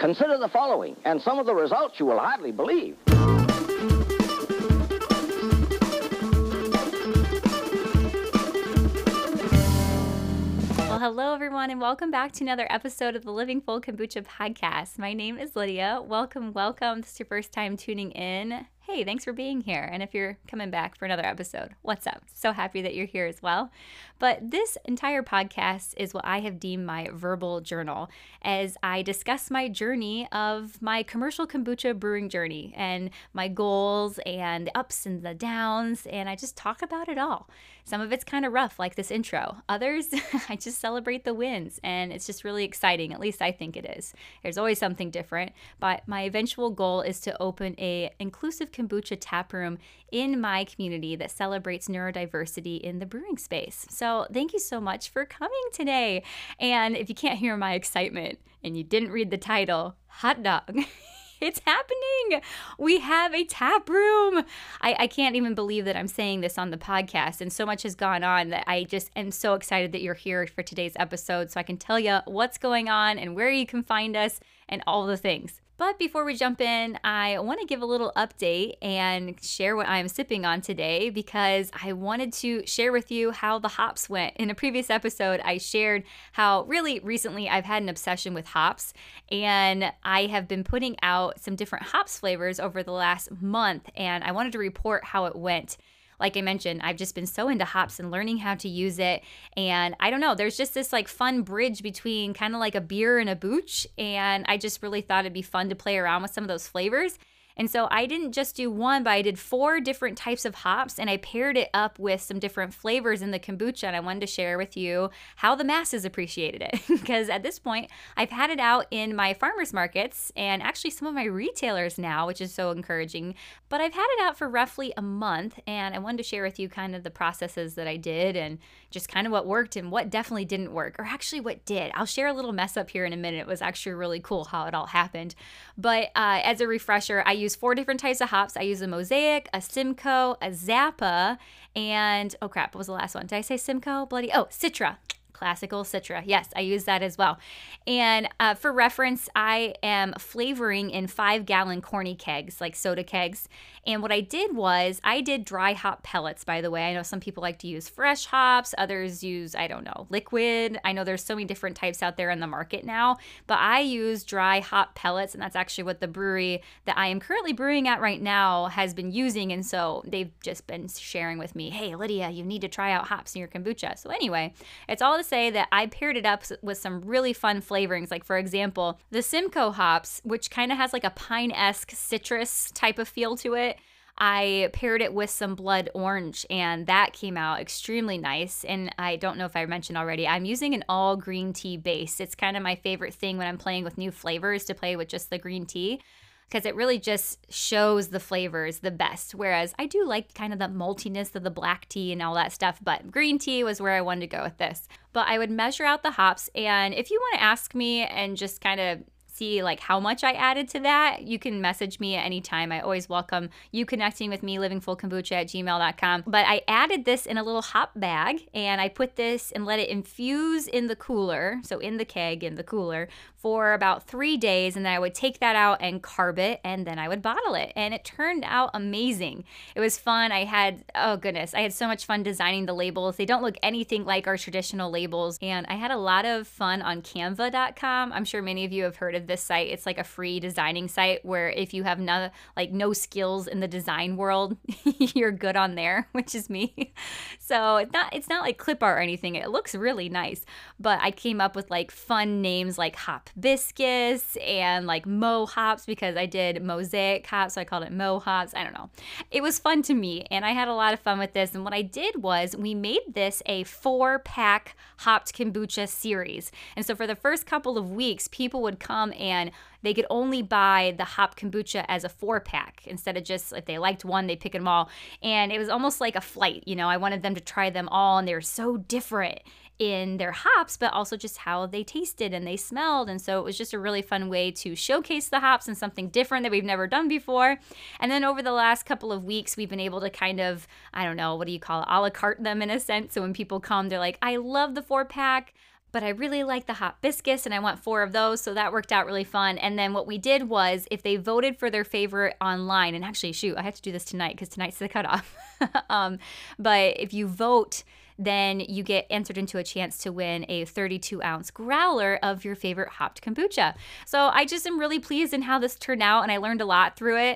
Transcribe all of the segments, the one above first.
Consider the following, and some of the results you will hardly believe. Well, hello everyone, and welcome back to another episode of the Living Full Kombucha podcast. My name is Lydia. Welcome. This is your first time tuning in. Hey, thanks for being here. And if you're coming back for another episode, what's up? So happy that you're here as well. But this entire podcast is what I have deemed my verbal journal, as I discuss my journey of my commercial kombucha brewing journey and my goals and the ups and the downs, and I just talk about it all. Some of it's kind of rough, like this intro. Others, I just celebrate the wins, and it's just really exciting. At least I think it is. There's always something different, but my eventual goal is to open a inclusive kombucha tap room in my community that celebrates neurodiversity in the brewing space. So thank you so much for coming today. And if you can't hear my excitement and you didn't read the title, hot dog. It's happening. We have a tap room. I can't even believe that I'm saying this on the podcast, and so much has gone on that I just am so excited that you're here for today's episode so I can tell you what's going on and where you can find us and all the things. But before we jump in, I want to give a little update and share what I'm sipping on today, because I wanted to share with you how the hops went. In a previous episode, I shared how really recently I've had an obsession with hops, and I have been putting out some different hops flavors over the last month, and I wanted to report how it went. Like I mentioned, I've just been so into hops and learning how to use it. And I don't know, there's just this like fun bridge between kind of like a beer and a booch. And I just really thought it'd be fun to play around with some of those flavors. And so I didn't just do one, but I did 4 different types of hops, and I paired it up with some different flavors in the kombucha. And I wanted to share with you how the masses appreciated it. Because at this point, I've had it out in my farmers markets and actually some of my retailers now, which is so encouraging. But I've had it out for roughly a month, and I wanted to share with you kind of the processes that I did and just kind of what worked and what definitely didn't work, or actually what did. I'll share a little mess up here in a minute. It was actually really cool how it all happened. But as a refresher, I use 4 different types of hops. I use a Mosaic, a Simcoe, a Zappa, and oh crap, what was the last one? Did I say Simcoe? Citra. Classical Citra. Yes, I use that as well. And for reference, I am flavoring in 5-gallon corny kegs, like soda kegs. And what I did was I did dry hop pellets, by the way. I know some people like to use fresh hops. Others use, I don't know, liquid. I know there's so many different types out there in the market now. But I use dry hop pellets, and that's actually what the brewery that I am currently brewing at right now has been using. And so they've just been sharing with me, hey, Lydia, you need to try out hops in your kombucha. So anyway, it's all to say that I paired it up with some really fun flavorings. Like, for example, the Simcoe hops, which kind of has like a pine-esque citrus type of feel to it. I paired it with some blood orange, and that came out extremely nice. And I don't know if I mentioned already, I'm using an all green tea base. It's kind of my favorite thing when I'm playing with new flavors, to play with just the green tea, because it really just shows the flavors the best. Whereas I do like kind of the maltiness of the black tea and all that stuff, but green tea was where I wanted to go with this. But I would measure out the hops, and if you want to ask me and just kind of see like how much I added to that, you can message me at any time. I always welcome you connecting with me, livingfullkombucha@gmail.com. But I added this in a little hop bag, and I put this and let it infuse in the cooler, so in the keg, in the cooler, for about 3 days, and then I would take that out and carb it, and then I would bottle it. And it turned out amazing. It was fun. I had so much fun designing the labels. They don't look anything like our traditional labels, and I had a lot of fun on Canva.com. I'm sure many of you have heard of this site. It's like a free designing site where if you have no skills in the design world, you're good on there, which is me. So it's not like clip art or anything. It looks really nice, but I came up with like fun names like Hop Biscuits and like Mo Hops, because I did Mosaic hops, so I called it Mo Hops. I don't know. It was fun to me, and I had a lot of fun with this. And what I did was we made this a 4-pack hopped kombucha series. And so for the first couple of weeks, people would come and they could only buy the hop kombucha as a 4-pack instead of just, if they liked one, they'd pick them all. And it was almost like a flight. I wanted them to try them all, and they were so different in their hops, but also just how they tasted and they smelled. And so it was just a really fun way to showcase the hops and something different that we've never done before. And then over the last couple of weeks, we've been able to kind of, I don't know, what do you call it, a la carte them in a sense. So when people come, they're like, I love the 4-pack, But I really like the hop biscuits and I want 4 of those. So that worked out really fun. And then what we did was if they voted for their favorite online, and actually, shoot, I have to do this tonight because tonight's the cutoff. But if you vote, then you get entered into a chance to win a 32-ounce growler of your favorite hopped kombucha. So I just am really pleased in how this turned out, and I learned a lot through it.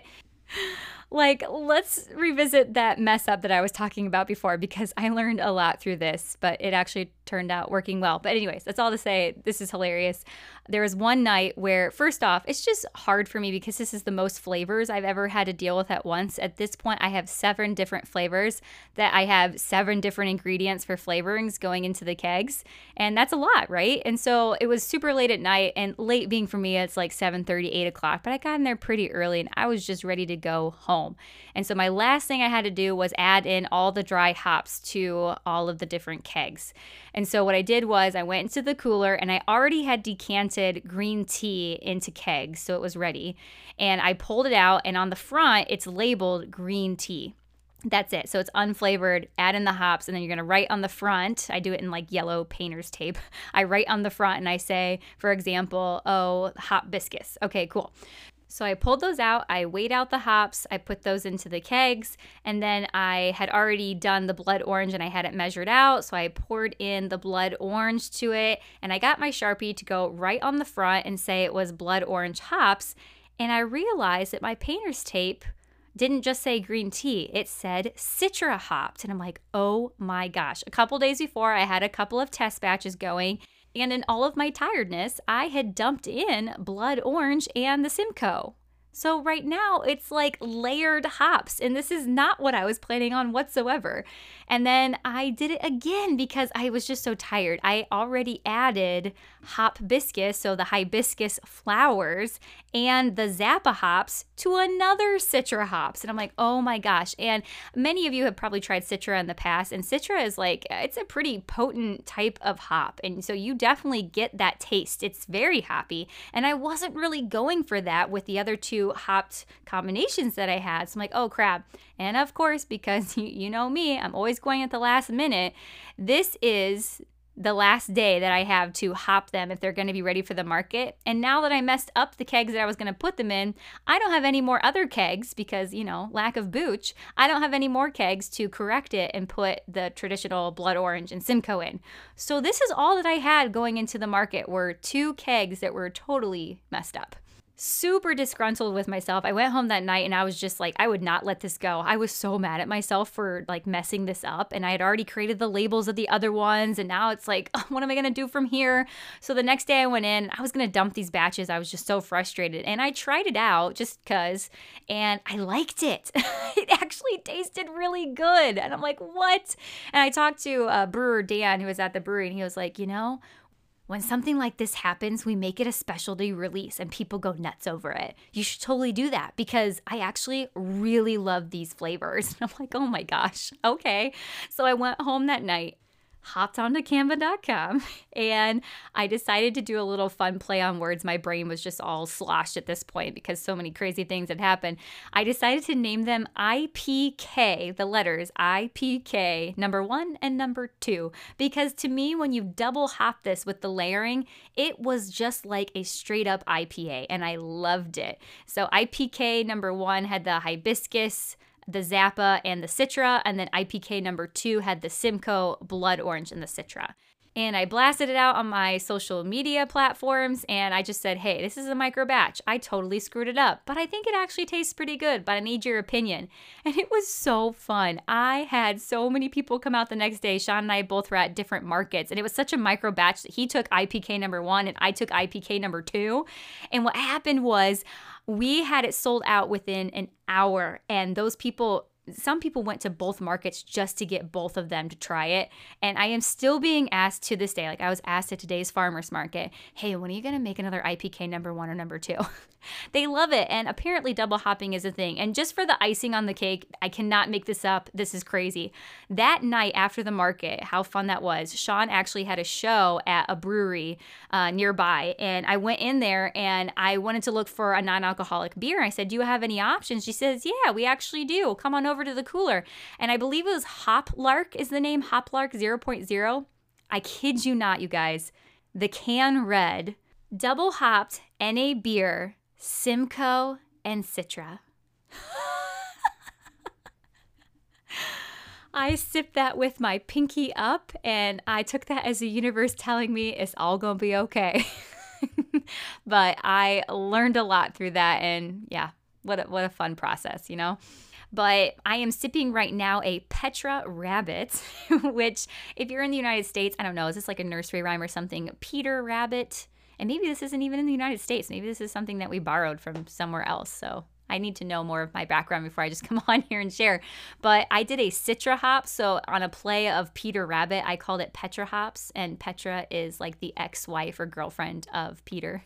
Like, let's revisit that mess up that I was talking about before because I learned a lot through this, but it actually turned out working well. But anyways, that's all to say, this is hilarious. There was one night where, first off, it's just hard for me because this is the most flavors I've ever had to deal with at once. At this point, I have 7 different flavors that I have 7 different ingredients for flavorings going into the kegs. And that's a lot, right? And so it was super late at night, and late being for me, it's like 7:30, 8 o'clock, but I got in there pretty early and I was just ready to go home. And so my last thing I had to do was add in all the dry hops to all of the different kegs. And so what I did was I went into the cooler and I already had decanted green tea into kegs, so it was ready. And I pulled it out, and on the front, it's labeled green tea. That's it. So it's unflavored, add in the hops, and then you're going to write on the front. I do it in like yellow painter's tape. I write on the front and I say, for example, oh, hop biscuits. Okay, cool. So I pulled those out, I weighed out the hops, I put those into the kegs, and then I had already done the blood orange and I had it measured out, so I poured in the blood orange to it, and I got my Sharpie to go right on the front and say it was blood orange hops, and I realized that my painter's tape didn't just say green tea, it said Citra hopped, and I'm like, oh my gosh. A couple days before, I had a couple of test batches going, and in all of my tiredness, I had dumped in blood orange and the Simcoe. So right now, it's like layered hops, and this is not what I was planning on whatsoever. And then I did it again because I was just so tired. I already added hibiscus, so the hibiscus flowers, and the Zappa hops to another Citra hops. And I'm like, oh my gosh. And many of you have probably tried Citra in the past, and Citra is like, it's a pretty potent type of hop. And so you definitely get that taste. It's very hoppy. And I wasn't really going for that with the other 2 hopped combinations that I had. So I'm like, oh crap. And of course, because you know me, I'm always going at the last minute. This is the last day that I have to hop them if they're going to be ready for the market. And now that I messed up the kegs that I was going to put them in, I don't have any more other kegs because, you know, lack of booch. I don't have any more kegs to correct it and put the traditional blood orange and Simcoe in. So this is all that I had going into the market were 2 kegs that were totally messed up. Super disgruntled with myself. I went home that night and I was just like, I would not let this go. I was so mad at myself for like messing this up, and I had already created the labels of the other ones, and now it's like, oh, what am I gonna do from here? So the next day I went in, I was gonna dump these batches. I was just so frustrated, and I tried it out just because, and I liked it. It actually tasted really good, and I'm like, what? And I talked to brewer Dan, who was at the brewery, and he was like, you know, when something like this happens, we make it a specialty release and people go nuts over it. You should totally do that because I actually really love these flavors. And I'm like, oh my gosh, okay. So I went home that night, hopped onto Canva.com, and I decided to do a little fun play on words. My brain was just all sloshed at this point because so many crazy things had happened. I decided to name them IPK, the letters IPK, number 1 and number 2, because to me, when you double hop this with the layering, it was just like a straight up IPA, and I loved it. So IPK number 1 had the hibiscus, the Zappa, and the Citra, and then IPK number 2 had the Simcoe, blood orange, and the Citra. And I blasted it out on my social media platforms, and I just said, hey, this is a micro batch. I totally screwed it up, but I think it actually tastes pretty good, but I need your opinion. And it was so fun. I had so many people come out the next day. Sean and I both were at different markets, and it was such a micro batch that he took IPK number 1 and I took IPK number 2. And what happened was we had it sold out within an hour, and some people went to both markets just to get both of them to try it. And I am still being asked to this day, like I was asked at today's farmer's market, hey, when are you going to make another IPK number 1 or number 2? They love it. And apparently double hopping is a thing. And just for the icing on the cake, I cannot make this up. This is crazy. That night after the market, how fun that was. Sean actually had a show at a brewery nearby. And I went in there and I wanted to look for a non-alcoholic beer. I said, do you have any options? She says, yeah, we actually do. Come on over to the cooler. And I believe it was Hoplark is the name, Hoplark 0.0. I kid you not, you guys. the can read, double hopped NA beer, Simcoe, and Citra. I sipped that with my pinky up, and I took that as the universe telling me it's all gonna be okay. But I learned a lot through that, and yeah, what a fun process, you know? But I am sipping right now a Petra Rabbit, which if you're in the United States, I don't know, is this like a nursery rhyme or something? Peter Rabbit. And maybe this isn't even in the United States. Maybe this is something that we borrowed from somewhere else. So I need to know more of my background before I just come on here and share. But I did a Citra hop. So on a play of Peter Rabbit, I called it Petra hops. And Petra is like the ex-wife or girlfriend of Peter.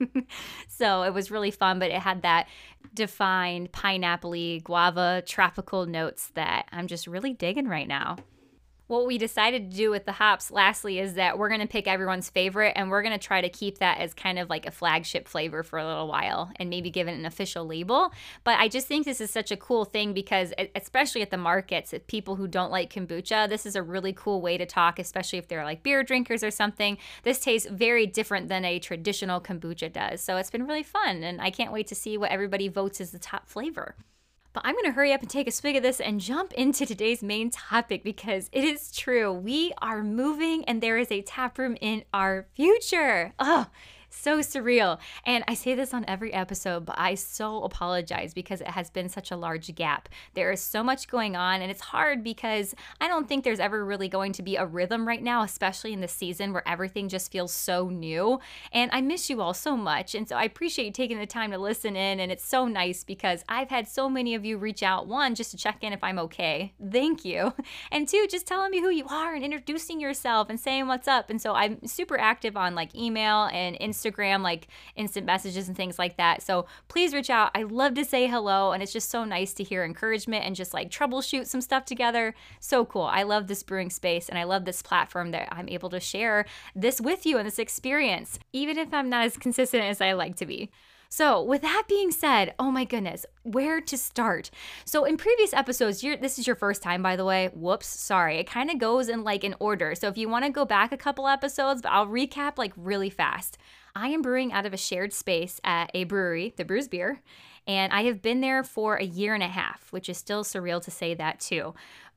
So it was really fun, but it had that defined pineapple-y, guava, tropical notes that I'm just really digging right now. What we decided to do with the hops, lastly, is that we're going to pick everyone's favorite, and we're going to try to keep that as kind of like a flagship flavor for a little while and maybe give it an official label. But I just think this is such a cool thing because, especially at the markets, if people who don't like kombucha, this is a really cool way to talk, especially if they're like beer drinkers or something. This tastes very different than a traditional kombucha does. So it's been really fun, and I can't wait to see what everybody votes as the top flavor. But I'm going to hurry up and take a swig of this and jump into today's main topic because it is true. We are moving and there is a tap room in our future. Oh, so surreal. And I say this on every episode, but I so apologize because it has been such a large gap. There is so much going on, and it's hard because I don't think there's ever really going to be a rhythm right now, especially in the season where everything just feels so new. And I miss you all so much. And so I appreciate you taking the time to listen in. And it's so nice because I've had so many of you reach out, one, just to check in if I'm okay. Thank you. And two, just telling me who you are and introducing yourself and saying what's up. And so I'm super active on like email and Instagram, like instant messages and things like that. So please reach out. I love to say hello, and it's just so nice to hear encouragement and just like troubleshoot some stuff together. So cool. I love this brewing space, and I love this platform that I'm able to share this with you and this experience, even if I'm not as consistent as I like to be. So with that being said, oh my goodness, where to start? So in previous episodes, this is your first time, by the way. Whoops, sorry. It kind of goes in like an order. So if you want to go back a couple episodes, but I'll recap like really fast. I am brewing out of a shared space at a brewery, the Brews Beer, and I have been there for 1.5 years, which is still surreal to say that too.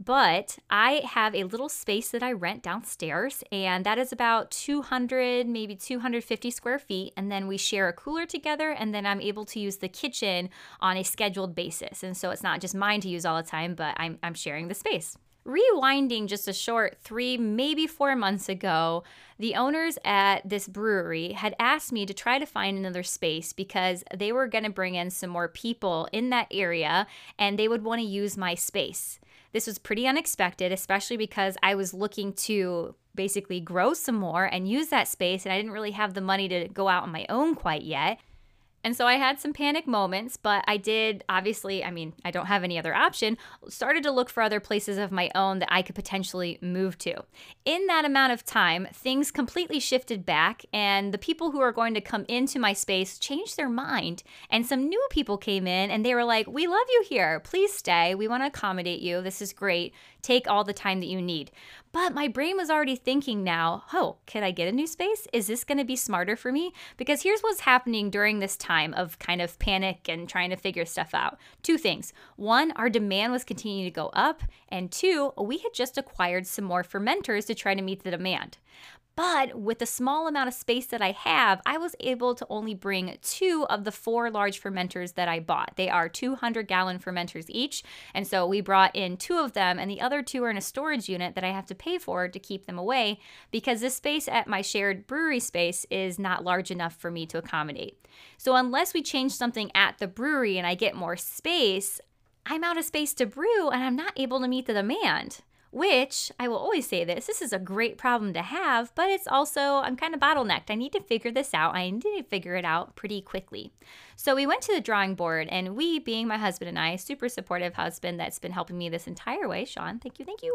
But I have a little space that I rent downstairs, and that is about 200, maybe 250 square feet. And then we share a cooler together, and then I'm able to use the kitchen on a scheduled basis. And so it's not just mine to use all the time, but I'm sharing the space. Rewinding just a short 3, maybe 4 months ago, the owners at this brewery had asked me to try to find another space because they were going to bring in some more people in that area and they would want to use my space. This was pretty unexpected, especially because I was looking to basically grow some more and use that space, and I didn't really have the money to go out on my own quite yet. And so I had some panic moments, but I did, obviously, I don't have any other option, started to look for other places of my own that I could potentially move to. In that amount of time, things completely shifted back, and the people who are going to come into my space changed their mind. And some new people came in, and they were like, "We love you here. Please stay. We want to accommodate you. This is great. Take all the time that you need." But my brain was already thinking now, oh, can I get a new space? Is this going to be smarter for me? Because here's what's happening during this time of kind of panic and trying to figure stuff out. 2 things. 1, our demand was continuing to go up. And 2, we had just acquired some more fermenters to try to meet the demand. But with the small amount of space that I have, I was able to only bring 2 of the 4 large fermenters that I bought. They are 200-gallon fermenters each. And so we brought in 2 of them, and the other 2 are in a storage unit that I have to pay for to keep them away because this space at my shared brewery space is not large enough for me to accommodate. So unless we change something at the brewery and I get more space, I'm out of space to brew and I'm not able to meet the demand. Which, I will always say this is a great problem to have, but it's also, I'm kind of bottlenecked. I need to figure this out. I need to figure it out pretty quickly. So we went to the drawing board, and we, being my husband and I, super supportive husband that's been helping me this entire way, Sean, thank you.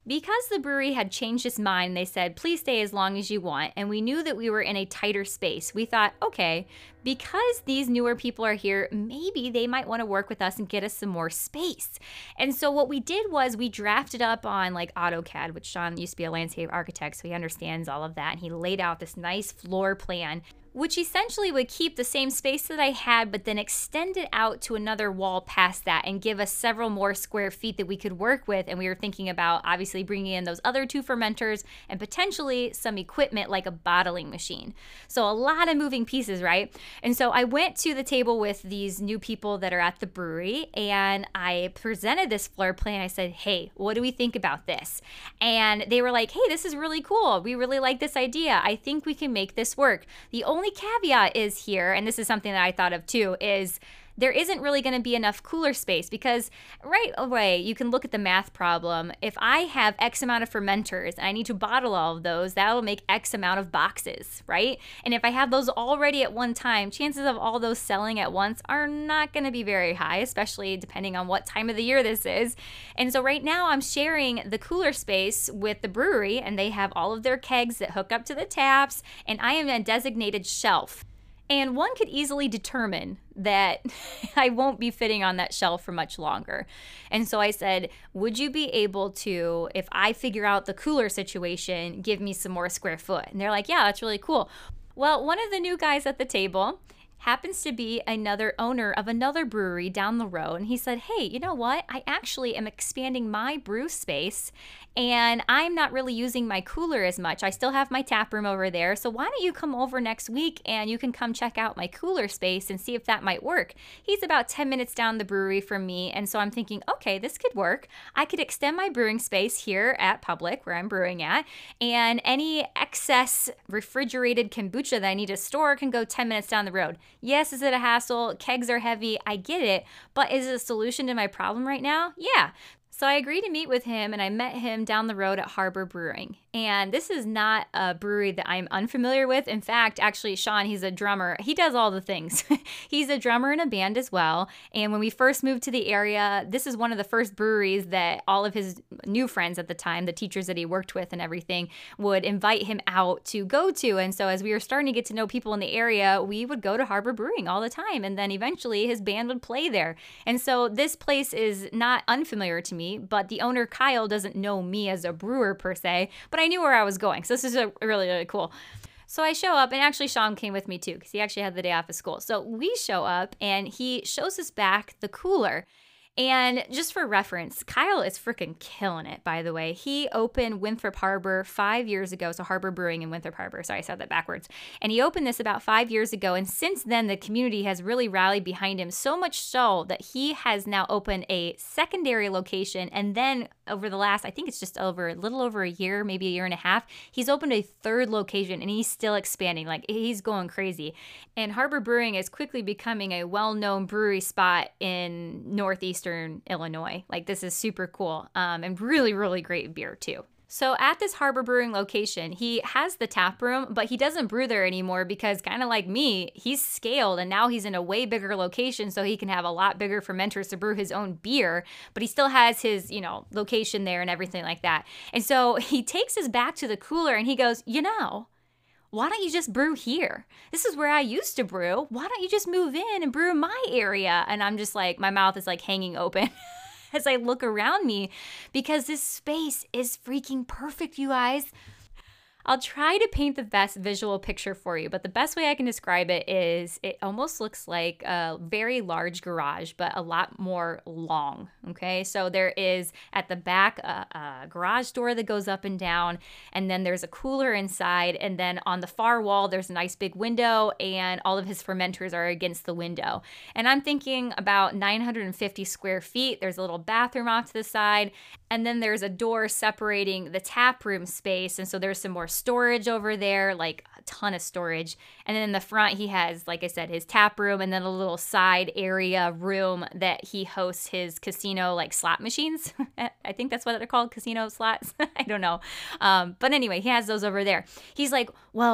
Because the brewery had changed its mind, they said, please stay as long as you want. And we knew that we were in a tighter space. We thought, okay, because these newer people are here, maybe they might want to work with us and get us some more space. And so what we did was we drafted up on like AutoCAD, which Sean used to be a landscape architect, so he understands all of that. And he laid out this nice floor plan, which essentially would keep the same space that I had, but then extend it out to another wall past that and give us several more square feet that we could work with. And we were thinking about obviously bringing in those other 2 fermenters and potentially some equipment like a bottling machine. So a lot of moving pieces, right? And so I went to the table with these new people that are at the brewery and I presented this floor plan. I said, hey, what do we think about this? And they were like, hey, this is really cool. We really like this idea. I think we can make this work. The only caveat is here, and this is something that I thought of too, is there isn't really going to be enough cooler space because right away you can look at the math problem. If I have X amount of fermenters and I need to bottle all of those, that'll make X amount of boxes, right? And if I have those already at one time, chances of all those selling at once are not going to be very high, especially depending on what time of the year this is. And so right now I'm sharing the cooler space with the brewery and they have all of their kegs that hook up to the taps and I am a designated shelf. And one could easily determine that I won't be fitting on that shelf for much longer. And so I said, would you be able to, if I figure out the cooler situation, give me some more square foot? And they're like, yeah, that's really cool. Well, one of the new guys at the table happens to be another owner of another brewery down the road. And he said, hey, you know what? I actually am expanding my brew space and I'm not really using my cooler as much. I still have my tap room over there. So why don't you come over next week and you can come check out my cooler space and see if that might work. He's about 10 minutes down the brewery from me. And so I'm thinking, okay, this could work. I could extend my brewing space here at Public where I'm brewing at. And any excess refrigerated kombucha that I need to store can go 10 minutes down the road. Yes, is it a hassle? Kegs are heavy. I get it. But is it a solution to my problem right now? Yeah. So I agreed to meet with him and I met him down the road at Harbor Brewing. And this is not a brewery that I'm unfamiliar with. In fact, actually, Sean, he's a drummer. He does all the things. He's a drummer in a band as well. And when we first moved to the area, this is one of the first breweries that all of his new friends at the time, the teachers that he worked with and everything, would invite him out to go to. And so as we were starting to get to know people in the area, we would go to Harbor Brewing all the time. And then eventually his band would play there. And so this place is not unfamiliar to me, but the owner, Kyle, doesn't know me as a brewer per se, but I knew where I was going. So this is really, really cool. So I show up, and actually Sean came with me too, because he actually had the day off of school. So we show up, and he shows us back the cooler. And just for reference, Kyle is freaking killing it, by the way. He opened Winthrop Harbor 5 years ago. So Harbor Brewing in Winthrop Harbor. Sorry, I said that backwards. And he opened this about 5 years ago. And since then, the community has really rallied behind him, so much so that he has now opened a secondary location. And then over the last, I think it's just over a little over a year, maybe a year and a half, he's opened a third location and he's still expanding. Like, he's going crazy. And Harbor Brewing is quickly becoming a well-known brewery spot in Northeastern Illinois. Like, this is super cool, and really, really great beer too. So at this Harbor Brewing location, he has the tap room, but he doesn't brew there anymore because, kind of like me, he's scaled and now he's in a way bigger location so he can have a lot bigger fermenters to brew his own beer, but he still has his, location there and everything like that. And so he takes us back to the cooler and he goes, why don't you just brew here? This is where I used to brew. Why don't you just move in and brew in my area? And I'm just like, my mouth is like hanging open as I look around me because this space is freaking perfect, you guys. I'll try to paint the best visual picture for you, but the best way I can describe it is it almost looks like a very large garage, but a lot more long, okay? So there is at the back a garage door that goes up and down, and then there's a cooler inside, and then on the far wall, there's a nice big window, and all of his fermenters are against the window. And I'm thinking about 950 square feet. There's a little bathroom off to the side, and then there's a door separating the tap room space, and so there's some more storage over there, like a ton of storage. And then in the front, he has, like I said, his tap room and then a little side area room that he hosts his casino, like slot machines. I think that's what they're called, casino slots. I don't know. But anyway, he has those over there. He's like, well,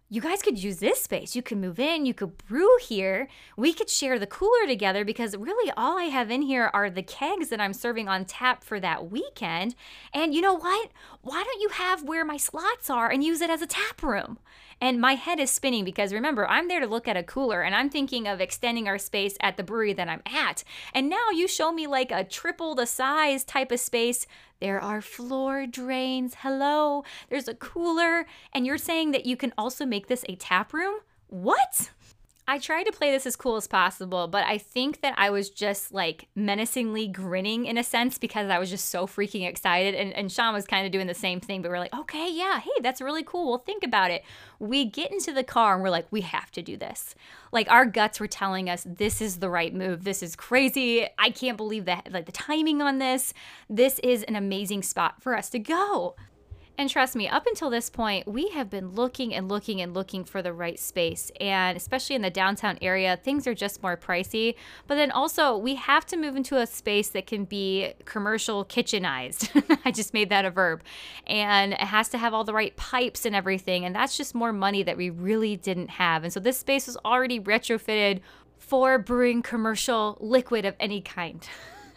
you guys could use this space. You could move in, you could brew here. We could share the cooler together because really all I have in here are the kegs that I'm serving on tap for that weekend. And you know what? Why don't you have where my slots are and use it as a tap room? And my head is spinning because remember, I'm there to look at a cooler and I'm thinking of extending our space at the brewery that I'm at. And now you show me like a triple the size type of space. There are floor drains. Hello, there's a cooler. And you're saying that you can also make this a tap room? What? I tried to play this as cool as possible, but I think that I was just like menacingly grinning in a sense because I was just so freaking excited. And Sean was kind of doing the same thing, but we're like, okay, yeah, hey, that's really cool. We'll think about it. We get into the car and we're like, we have to do this. Like our guts were telling us this is the right move. This is crazy. I can't believe that, like the timing on this. This is an amazing spot for us to go. And trust me, up until this point, we have been looking and looking and looking for the right space. And especially in the downtown area, things are just more pricey. But then also, we have to move into a space that can be commercial kitchenized. I just made that a verb. And it has to have all the right pipes and everything. And that's just more money that we really didn't have. And so this space was already retrofitted for brewing commercial liquid of any kind.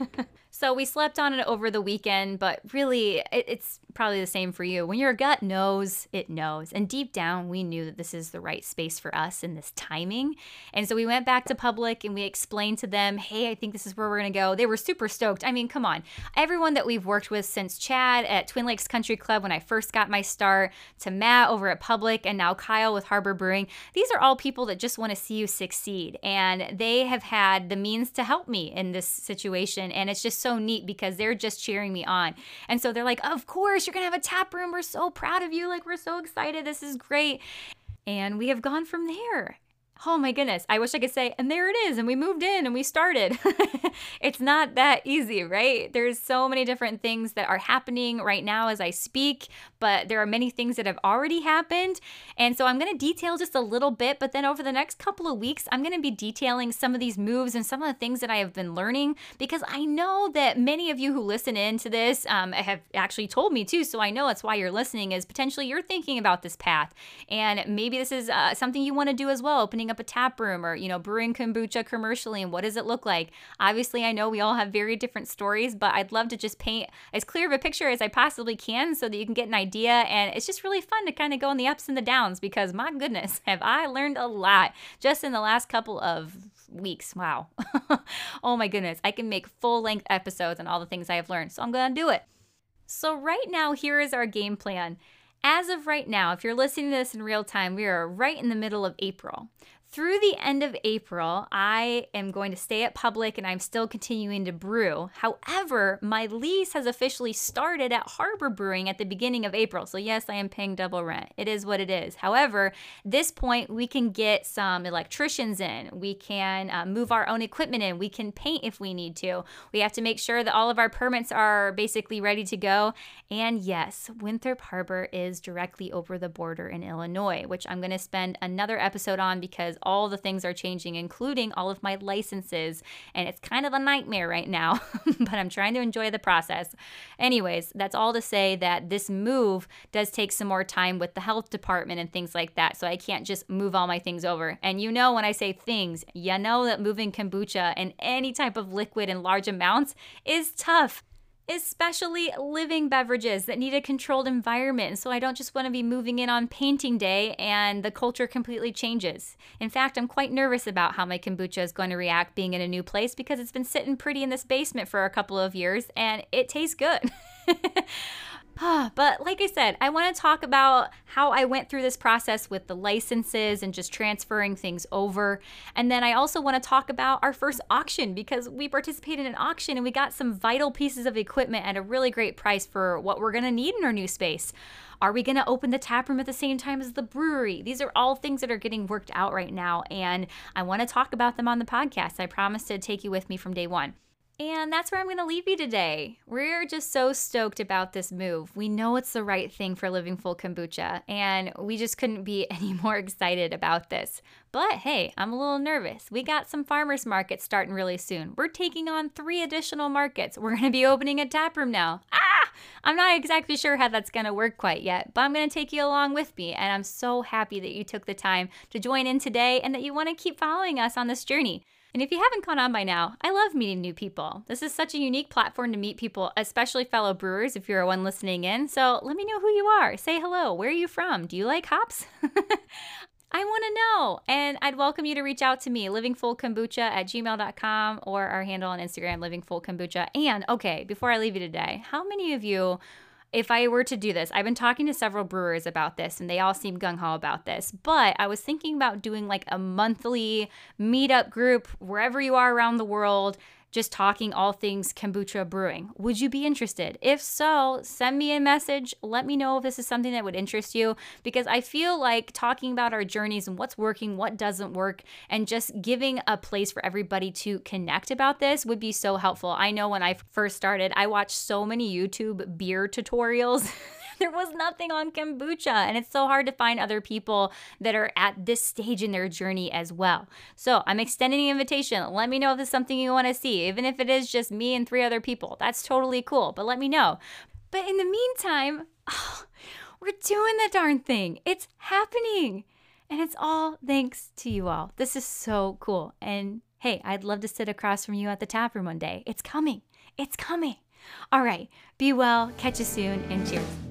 So we slept on it over the weekend, but really it's probably the same for you. When your gut knows, it knows. And deep down, we knew that this is the right space for us in this timing. And so we went back to Public and we explained to them, hey, I think this is where we're going to go. They were super stoked. I mean, come on. Everyone that we've worked with since Chad at Twin Lakes Country Club when I first got my start, to Matt over at Public, and now Kyle with Harbor Brewing, these are all people that just want to see you succeed. And they have had the means to help me in this situation. And it's just so neat because they're just cheering me on. And so they're like, of course, you're going to have a tap room. We're so proud of you. Like, we're so excited. This is great. And we have gone from there. Oh my goodness. I wish I could say, and there it is. And we moved in and we started. It's not that easy, right? There's so many different things that are happening right now as I speak, but there are many things that have already happened. And so I'm going to detail just a little bit, but then over the next couple of weeks, I'm going to be detailing some of these moves and some of the things that I have been learning, because I know that many of you who listen in to this have actually told me too. So I know that's why you're listening, is potentially you're thinking about this path. And maybe this is something you want to do as well, opening up a tap room or, brewing kombucha commercially, and what does it look like? Obviously, I know we all have very different stories, but I'd love to just paint as clear of a picture as I possibly can so that you can get an idea. And it's just really fun to kind of go on the ups and the downs, because my goodness, have I learned a lot just in the last couple of weeks. Wow. Oh my goodness. I can make full-length episodes on all the things I have learned, so I'm going to do it. So right now, here is our game plan. As of right now, if you're listening to this in real time, we are right in the middle of April. Through the end of April, I am going to stay at Public and I'm still continuing to brew. However, my lease has officially started at Harbor Brewing at the beginning of April. So yes, I am paying double rent. It is what it is. However, at this point, we can get some electricians in. We can move our own equipment in. We can paint if we need to. We have to make sure that all of our permits are basically ready to go. And yes, Winthrop Harbor is directly over the border in Illinois, which I'm going to spend another episode on because all the things are changing, including all of my licenses. And it's kind of a nightmare right now, but I'm trying to enjoy the process. Anyways, that's all to say that this move does take some more time with the health department and things like that. So I can't just move all my things over. And when I say things, you know that moving kombucha and any type of liquid in large amounts is tough, especially living beverages that need a controlled environment. And so I don't just want to be moving in on painting day and the culture completely changes. In fact, I'm quite nervous about how my kombucha is going to react being in a new place, because it's been sitting pretty in this basement for a couple of years and it tastes good. But like I said, I want to talk about how I went through this process with the licenses and just transferring things over. And then I also want to talk about our first auction, because we participated in an auction and we got some vital pieces of equipment at a really great price for what we're going to need in our new space. Are we going to open the tap room at the same time as the brewery? These are all things that are getting worked out right now, and I want to talk about them on the podcast. I promise to take you with me from day one. And that's where I'm going to leave you today. We're just so stoked about this move. We know it's the right thing for Living Full Kombucha, and we just couldn't be any more excited about this. But hey, I'm a little nervous. We got some farmers markets starting really soon. We're taking on 3 additional markets. We're going to be opening a tap room now. I'm not exactly sure how that's going to work quite yet, but I'm going to take you along with me. And I'm so happy that you took the time to join in today and that you want to keep following us on this journey. And if you haven't caught on by now, I love meeting new people. This is such a unique platform to meet people, especially fellow brewers if you're one listening in. So let me know who you are. Say hello. Where are you from? Do you like hops? I want to know. And I'd welcome you to reach out to me, livingfullkombucha@gmail.com, or our handle on Instagram, livingfullkombucha. And okay, before I leave you today, how many of you, if I were to do this, I've been talking to several brewers about this and they all seem gung-ho about this, but I was thinking about doing like a monthly meetup group wherever you are around the world, just talking all things kombucha brewing. Would you be interested? If so, send me a message. Let me know if this is something that would interest you, because I feel like talking about our journeys and what's working, what doesn't work, and just giving a place for everybody to connect about this would be so helpful. I know when I first started, I watched so many YouTube beer tutorials. There was nothing on kombucha, and it's so hard to find other people that are at this stage in their journey as well. So I'm extending the invitation. Let me know if this is something you want to see, even if it is just me and 3 other people. That's totally cool, but let me know. But in the meantime, we're doing the darn thing. It's happening, and it's all thanks to you all. This is so cool, and hey, I'd love to sit across from you at the tap room one day. It's coming. It's coming. All right, be well, catch you soon, and cheers.